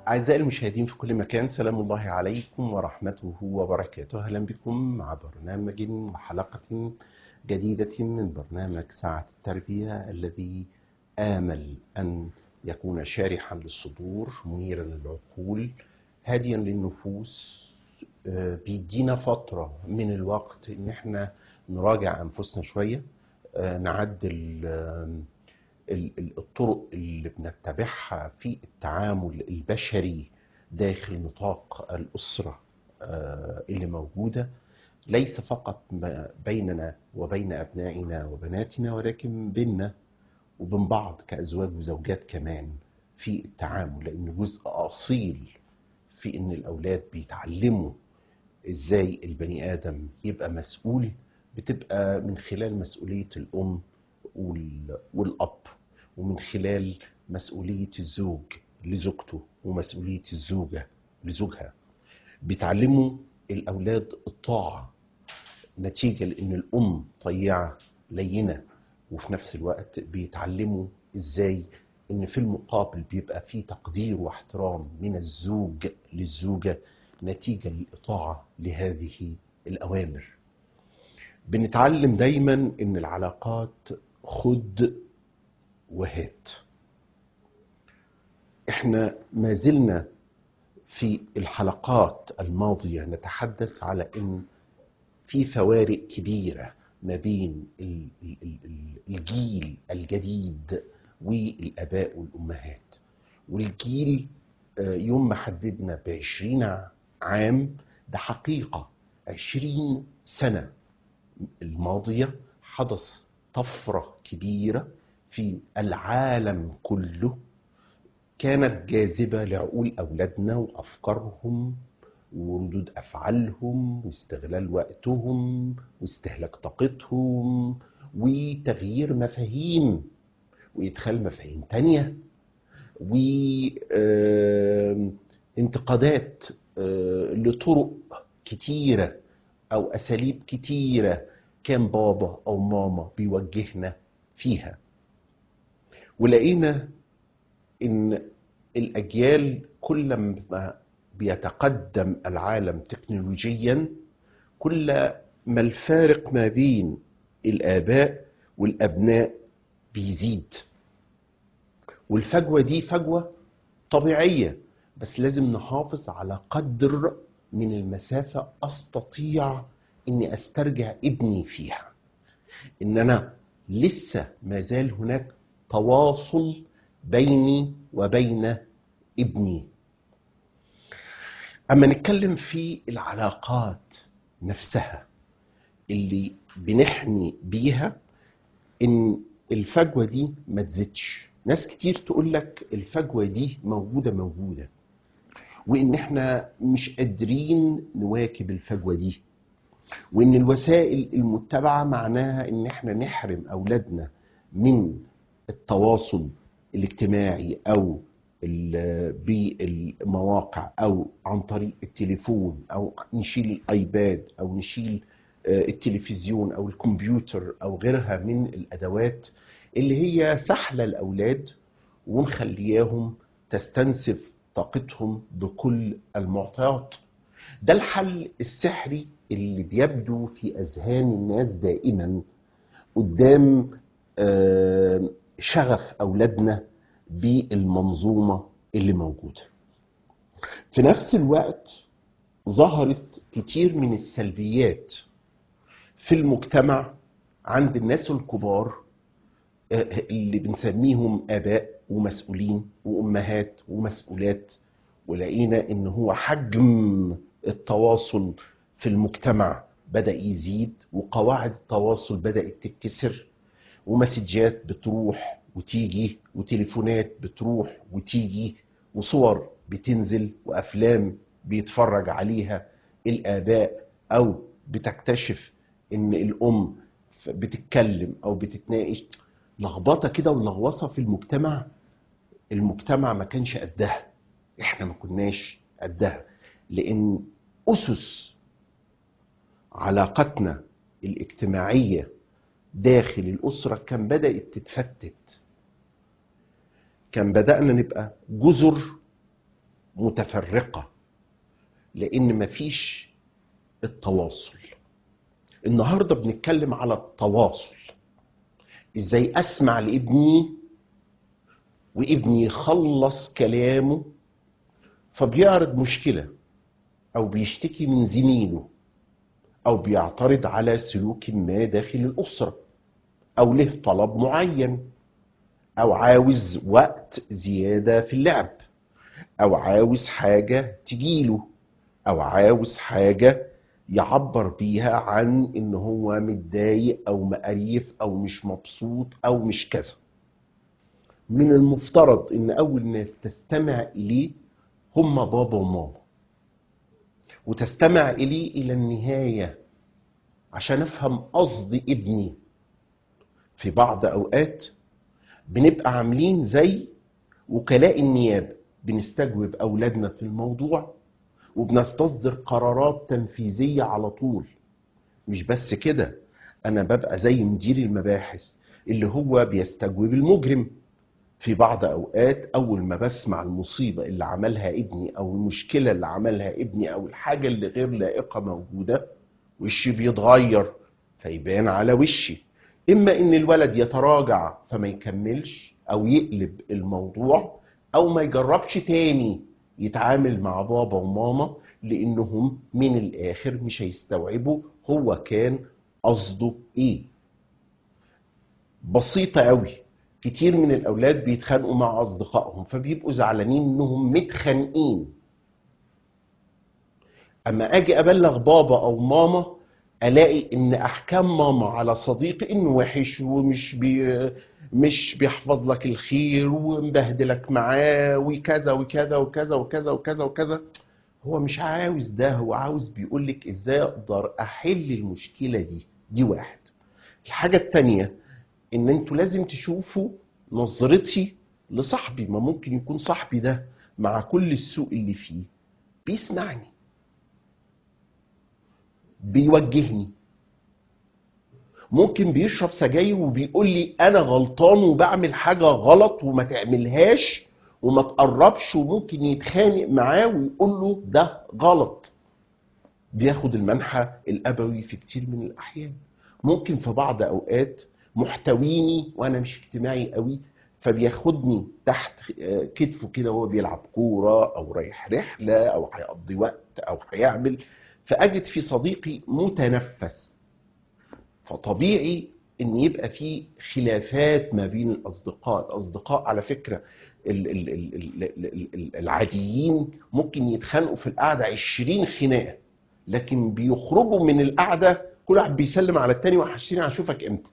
أعزائي المشاهدين في كل مكان، سلام الله عليكم ورحمته وبركاته. أهلا بكم مع برنامج وحلقة جديدة من برنامج ساعة التربية، الذي آمل أن يكون شارحا للصدور، منيرا للعقول، هاديا للنفوس. بيدينا فترة من الوقت إن احنا نراجع أنفسنا شوية، نعدل الطرق اللي بنتبعها في التعامل البشري داخل نطاق الأسرة اللي موجودة، ليس فقط بيننا وبين أبنائنا وبناتنا، ولكن بيننا وبين بعض كأزواج وزوجات كمان في التعامل، لأنه جزء أصيل في إن الأولاد بيتعلموا إزاي البني آدم يبقى مسؤول، بتبقى من خلال مسؤولية الأم والأب، ومن خلال مسؤولية الزوج لزوجته ومسؤولية الزوجة لزوجها. بيتعلموا الأولاد الطاعة نتيجة لأن الأم طيعة لينة، وفي نفس الوقت بيتعلموا إزاي إن في المقابل بيبقى في تقدير واحترام من الزوج للزوجة نتيجة للإطاعة لهذه الأوامر. بنتعلم دايما إن العلاقات خد وهات. احنا ما زلنا في الحلقات الماضية نتحدث على ان في فوارق كبيرة ما بين الجيل الجديد والآباء والأمهات. والجيل يوم ما حددنا ب20 عام، ده حقيقة 20 سنة الماضية حدث طفرة كبيرة في العالم كله، كانت جاذبة لعقول أولادنا وأفكارهم وردود أفعالهم واستغلال وقتهم واستهلاك طاقتهم وتغيير مفاهيم وإدخال مفاهيم تانية وانتقادات لطرق كتيرة أو أساليب كتيرة كان بابا أو ماما بيوجهنا فيها. ولقينا إن الأجيال كل ما بيتقدم العالم تكنولوجيا، كل ما الفارق ما بين الآباء والأبناء بيزيد. والفجوة دي فجوة طبيعية، بس لازم نحافظ على قدر من المسافة أستطيع إني أسترجع ابني فيها، إن أنا لسه ما زال هناك تواصل بيني وبين ابني. أما نتكلم في العلاقات نفسها اللي بنحني بيها، إن الفجوة دي ما تزيدش. ناس كتير تقول لك الفجوة دي موجودة، وإن إحنا مش قادرين نواكب الفجوة دي، وإن الوسائل المتبعة معناها إن إحنا نحرم أولادنا من التواصل الاجتماعي أو بالمواقع أو عن طريق التليفون، أو نشيل الآيباد أو نشيل التلفزيون أو الكمبيوتر أو غيرها من الأدوات اللي هي سحلة الأولاد ونخليهم تستنسف طاقتهم بكل المعطيات. ده الحل السحري اللي بيبدو في أذهان الناس دائما قدام شغف أولادنا بالمنظومة اللي موجودة. في نفس الوقت ظهرت كتير من السلبيات في المجتمع عند الناس الكبار اللي بنسميهم آباء ومسؤولين وأمهات ومسؤولات، ولقينا إن هو حجم التواصل في المجتمع بدأ يزيد، وقواعد التواصل بدأت تتكسر، ومسجات بتروح وتيجي وتليفونات بتروح وتيجي وصور بتنزل وأفلام بيتفرج عليها الآباء، أو بتكتشف إن الأم بتتكلم أو بتتناقش. لخبطة كده ولغوصة في المجتمع. المجتمع ما كانش قدها، احنا ما كناش قدها، لأن أسس علاقتنا الاجتماعية داخل الأسرة كان بدأت تتفتت. كان بدأنا نبقى جزر متفرقة، لأن مفيش التواصل. النهاردة بنتكلم على التواصل، ازاي اسمع لابني وابني يخلص كلامه فبيعرض مشكلة او بيشتكي من زميله او بيعترض على سلوك ما داخل الاسرة او له طلب معين او عاوز وقت زيادة في اللعب او عاوز حاجة تجيله او عاوز حاجة يعبر بيها عن ان هو متضايق او مقريف او مش مبسوط او مش كذا. من المفترض ان اول ناس تستمع اليه هم بابا وماما، وتستمع اليه الى النهاية عشان افهم قصد ابني. في بعض اوقات بنبقى عاملين زي وكلاء النيابة، بنستجوب اولادنا في الموضوع وبنستصدر قرارات تنفيذية على طول. مش بس كده، انا ببقى زي مدير المباحث اللي هو بيستجوب المجرم. في بعض اوقات اول ما بسمع المصيبة اللي عملها ابني او المشكلة اللي عملها ابني او الحاجة اللي غير لائقة موجودة، وشي بيتغير، فيبان على وشي اما ان الولد يتراجع فما يكملش او يقلب الموضوع، او ما يجربش تاني يتعامل مع بابا وماما، لانهم من الاخر مش هيستوعبوا هو كان قصده ايه. بسيطة قوي، كتير من الاولاد بيتخانقوا مع اصدقائهم فبيبقوا زعلانين انهم متخانقين. اما اجي ابلغ بابا او ماما الاقي ان احكام ماما على صديقي انه وحش ومش مش بيحفظ لك الخير ومبهدلك معاه وكذا وكذا وكذا وكذا وكذا وكذا. هو مش عاوز ده، هو عاوز بيقولك ازاي اقدر احل المشكلة دي واحد. الحاجة التانية ان انتوا لازم تشوفوا نظرتي لصاحبي. ما ممكن يكون صاحبي ده مع كل السوء اللي فيه بيسمعني، بيوجهني، ممكن بيشرب سجاير وبيقول لي انا غلطان وبعمل حاجة غلط وما تعملهاش وما تقربش، وممكن يتخانق معاه ويقول له ده غلط. بياخد المنحى الابوي في كتير من الاحيان. ممكن في بعض اوقات محتويني وانا مش اجتماعي قوي، فبياخدني تحت كتفه كده وهو بيلعب كورة او رايح رحلة او هيقضي وقت او هيعمل، فاجد في صديقي متنفس. فطبيعي ان يبقى في خلافات ما بين الاصدقاء. الاصدقاء على فكرة العاديين ممكن يتخانقوا في القعدة 20 خناقة، لكن بيخرجوا من القعدة كل واحد بيسلم على التاني وحشتني هشوفك امتى.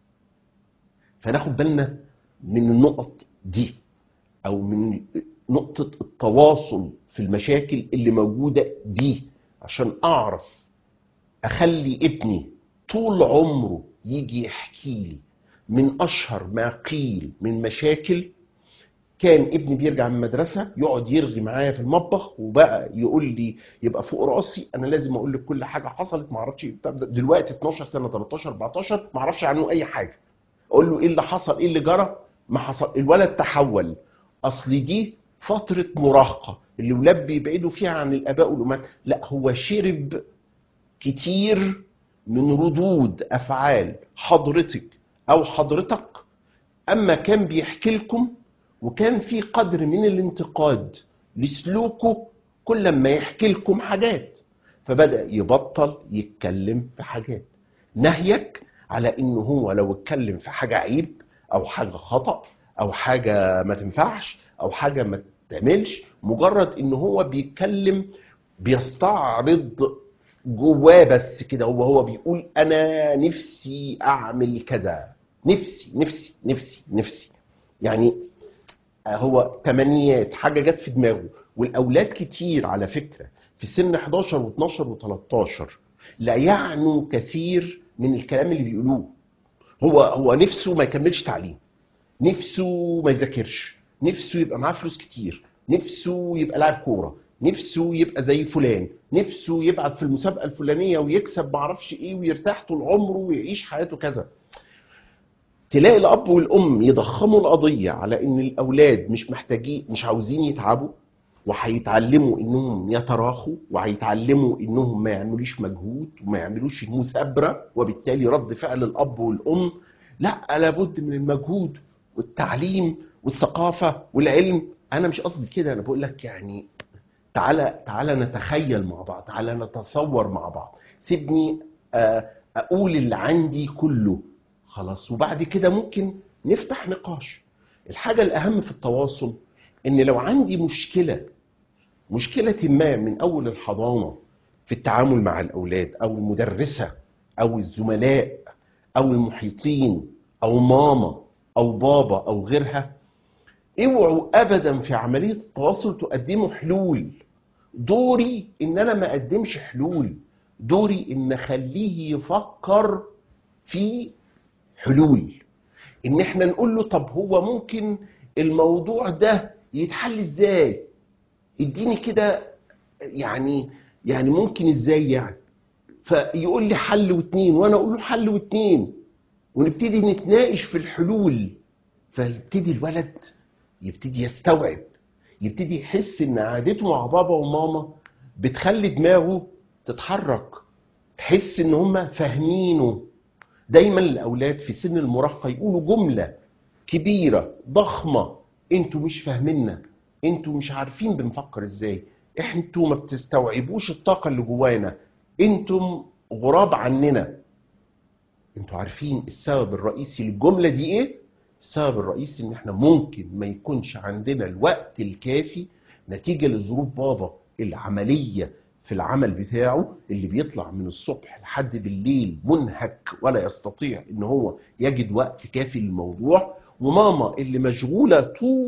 فناخد بالنا من النقط دي، او من نقطة التواصل في المشاكل اللي موجودة دي، عشان اعرف اخلي ابني طول عمره يجي يحكي لي من اشهر ما قيل من مشاكل. كان ابني بيرجع من المدرسة يقعد يرغي معايا في المطبخ، وبقى يقول لي يبقى فوق راسي انا لازم اقول لك كل حاجة حصلت. ما اعرفش دلوقتي 12 سنة 13 14 ما اعرفش عنه اي حاجة. اقول له ايه اللي حصل، ايه اللي جرى؟ ما حصل. الولد تحول. اصل دي فترة مراهقة اللي ولاد بيبعدوا فيها عن الاباء والامهات. لا، هو شرب كتير من ردود افعال حضرتك او حضرتك اما كان بيحكي لكم، وكان في قدر من الانتقاد لسلوكه كل ما يحكي لكم حاجات، فبدأ يبطل يتكلم في حاجات. نهيك على انه هو لو اتكلم في حاجة عيب او حاجة خطأ او حاجة ما تنفعش او حاجة ما تعملش، مجرد انه هو بيتكلم بيستعرض جواه بس كده، هو بيقول انا نفسي اعمل كذا، نفسي نفسي نفسي نفسي. يعني هو تمنيات، حاجة جت في دماغه. والاولاد كتير على فكرة في سن 11 و12 و13 لا يعنوا كثير من الكلام اللي بيقولوه. هو نفسه ما يكملش تعليم، نفسه ما يذاكرش، نفسه يبقى معاه فلوس كتير، نفسه يبقى لاعب كوره، نفسه يبقى زي فلان، نفسه يبعد في المسابقه الفلانيه ويكسب معرفش ايه ويرتاح طول عمره ويعيش حياته كذا. تلاقي الاب والام يضخموا القضيه على ان الاولاد مش محتاجين، مش عاوزين يتعبوا، وهيتعلموا انهم يتراخوا، وهيتعلموا انهم ما يعملوش مجهود وما يعملوش مثابره، وبالتالي رد فعل الاب والام لا، لابد من المجهود والتعليم والثقافه والعلم. انا مش قصدي كده، انا بقول لك يعني تعالى نتخيل مع بعض، تعالى نتصور مع بعض، سيبني اقول اللي عندي كله خلاص، وبعد كده ممكن نفتح نقاش. الحاجه الاهم في التواصل ان لو عندي مشكلة ما من أول الحضانة في التعامل مع الأولاد، أو المدرسة أو الزملاء أو المحيطين أو ماما أو بابا أو غيرها، اوعوا أبدا في عملية التواصل تقدموا حلول. دوري إن أنا ما أقدمش حلول، دوري إن أخليه يفكر في حلول. إن إحنا نقول له طب هو ممكن الموضوع ده يتحل إزاي؟ اديني كده يعني ممكن ازاي يعني؟ فيقول لي حل واتنين، وانا اقول له حل واتنين، ونبتدي نتناقش في الحلول. فيبتدي الولد يبتدي يستوعب، يبتدي يحس ان قعدته مع بابا وماما بتخلي دماغه تتحرك، تحس ان هم فاهمينه. دايما الاولاد في سن المراهقه يقولوا جمله كبيره ضخمه: انتوا مش فاهميننا، انتوا مش عارفين بنفكر ازاي، انتوا ما بتستوعبوش الطاقه اللي جوانا، انتم غراب عننا. انتوا عارفين السبب الرئيسي للجمله دي ايه؟ السبب الرئيسي ان احنا ممكن ما يكونش عندنا الوقت الكافي نتيجه لظروف بابا العمليه في العمل بتاعه، اللي بيطلع من الصبح لحد بالليل منهك ولا يستطيع ان هو يجد وقت كافي للموضوع، وماما اللي مشغوله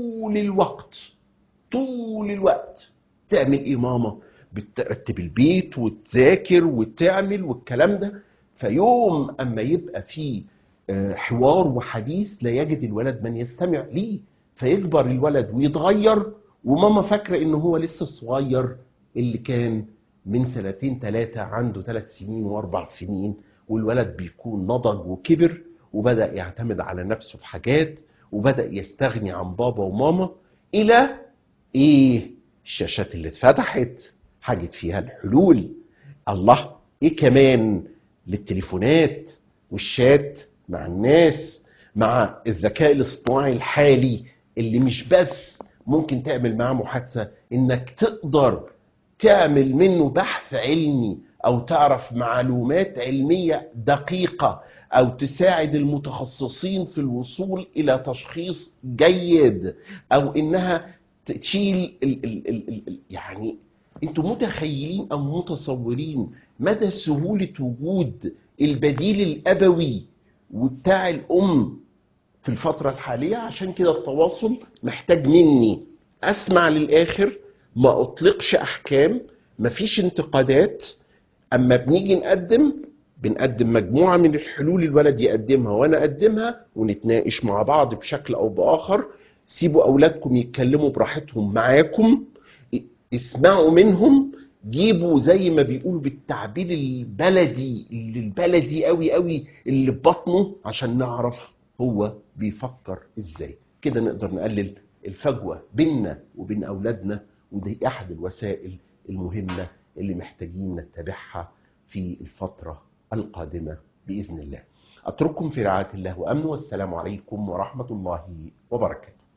طول الوقت. تعمل ايه ماما؟ بترتب البيت وتذاكر وتعمل والكلام ده. فيوم اما يبقى فيه حوار وحديث لا يجد الولد من يستمع ليه، فيكبر الولد ويتغير، وماما فاكره ان هو لسه صغير، اللي كان من 2-3 عنده 3 سنين و4 سنين، والولد بيكون نضج وكبر وبدأ يعتمد على نفسه في حاجات، وبدأ يستغني عن بابا وماما. الى ايه؟ الشاشات اللي اتفتحت حاجت فيها الحلول. الله، ايه كمان؟ للتليفونات والشات مع الناس، مع الذكاء الاصطناعي الحالي اللي مش بس ممكن تعمل معاه محادثة، انك تقدر تعمل منه بحث علمي او تعرف معلومات علمية دقيقة، او تساعد المتخصصين في الوصول الى تشخيص جيد، او انها تشيل يعني انتوا متخيلين او متصورين مدى سهولة وجود البديل الابوي وبتاع الام في الفترة الحالية؟ عشان كده التواصل محتاج مني اسمع للاخر، ما اطلقش احكام، مفيش انتقادات. اما بنيجي بنقدم مجموعة من الحلول، الولد يقدمها وانا اقدمها، ونتناقش مع بعض بشكل او باخر. سيبوا اولادكم يتكلموا براحتهم معاكم، اسمعوا منهم، جيبوا زي ما بيقولوا بالتعبير البلدي قوي قوي اللي ببطنه، عشان نعرف هو بيفكر ازاي. كده نقدر نقلل الفجوة بيننا وبين اولادنا، ودي احد الوسائل المهمة اللي محتاجين نتبعها في الفترة القادمة بإذن الله. أترككم في رعاية الله وأمنه، والسلام عليكم ورحمة الله وبركاته.